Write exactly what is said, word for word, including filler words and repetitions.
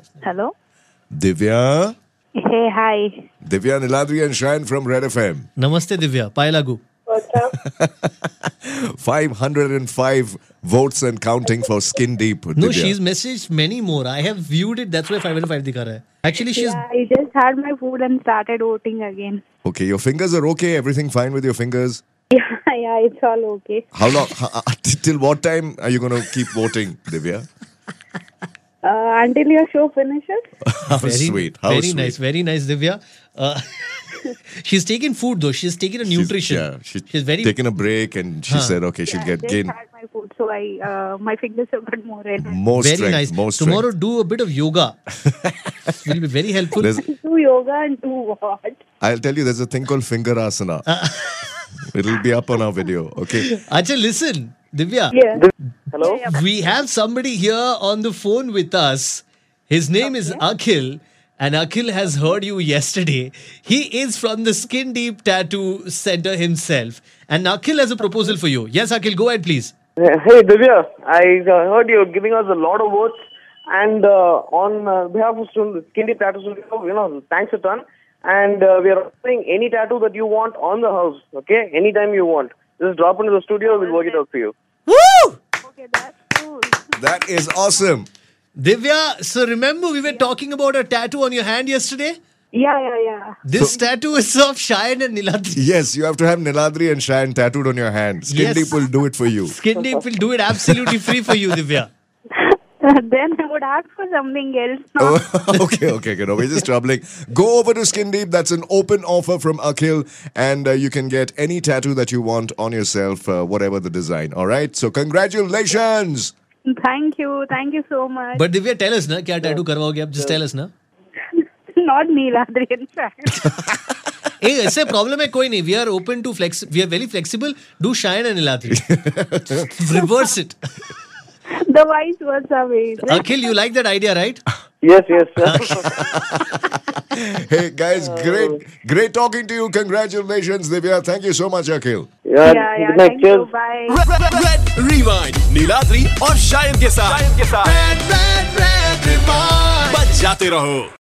Hello. Divya. Hey, hi. Divya, Niladri and Shine from Red F M. Namaste Divya. Pai Lagu. What's up? five hundred five votes and counting for Skin Deep. No, Divya. she's messaged many more. I have viewed it. That's why five hundred five dikha raha hai. Actually, she's... Yeah, I just had my food and started voting again. Okay, your fingers are okay? Everything fine with your fingers? Yeah, yeah, it's all okay. How long? h- h- till what time are you going to keep voting, Divya? Uh, until your show finishes. How very, sweet. How very sweet. nice. Very nice, Divya. Uh, she's taken food though. She's taken a She's- nutrition. yeah, she's, she's very... taken a break and she Huh. said, okay, she'll Yeah, get I just gain had my food, so I uh, my fingers have got more energy. more very strength. nice. More strength. Tomorrow, do a bit of yoga. Will be very helpful. There's, Do yoga and do what? I'll tell you, there's a thing called finger asana. It'll be up on our video, okay? Acha, listen, Divya. Yeah. Hello? We have somebody here on the phone with us. His name is Akhil, and Akhil has heard you yesterday. He is from the Skin Deep Tattoo Center himself. And Akhil has a proposal for you. Yes, Akhil, go ahead, please. Hey, Divya, I uh, heard you're giving us a lot of votes. And uh, on uh, behalf of Stu- Skin Deep Tattoo Studio, you know, thanks a ton. And uh, we are offering any tattoo that you want on the house, okay? Anytime you want. Just drop into the studio, we'll work it out for you. Woo! Okay, that's cool. That is awesome. Divya, so remember we were talking about a tattoo on your hand yesterday? Yeah, yeah, yeah. This tattoo is of Shayan and Niladri. Yes, you have to have Niladri and Shine tattooed on your hand. Skin Yes. Deep will do it for you. Skin Deep will do it absolutely free for you, Divya. Then I would ask for something else. No? Oh, okay, okay, okay. No, we're just troubling. Go over to Skin Deep. That's an open offer from Akhil, and uh, you can get any tattoo that you want on yourself, uh, whatever the design. All right. So congratulations. Thank you. Thank you so much. But Divya, tell us na, kya tattoo karwaoge aap? Just tell us na. Not Niladri, in fact. Hey, ऐसे problem है कोई नहीं. We are open to flex. We are very flexible. Do Shayan and Niladri. Reverse it. The vice versa way. Akhil, you like that idea, right? Yes, yes. Hey guys, great, great talking to you. Congratulations, Divya. Thank you so much, Akhil. yeah, Yeah, yeah. good night, Thank cheers. you. Bye. Red Rewind Niladri और शायद के साथ बच जाते रहो.